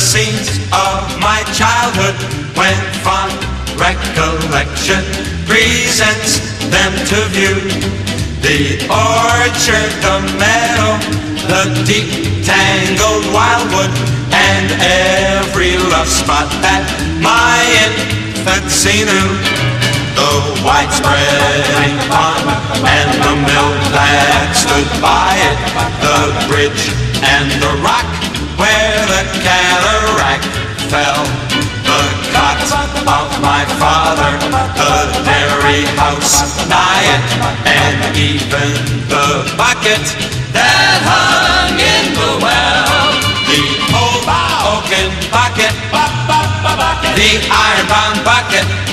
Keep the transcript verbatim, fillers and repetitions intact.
scenes of my childhood when fond recollection presents them to view. The orchard, the meadow, the deep tangled wildwood, and every love spot that my infancy knew. The widespreading pond and the mill that stood by it, the bridge and the rock where the cataract fell, the cot of my father, the dairy house nigh it, and even the bucket that hung in the well. The old oaken bucket, the iron-bound bucket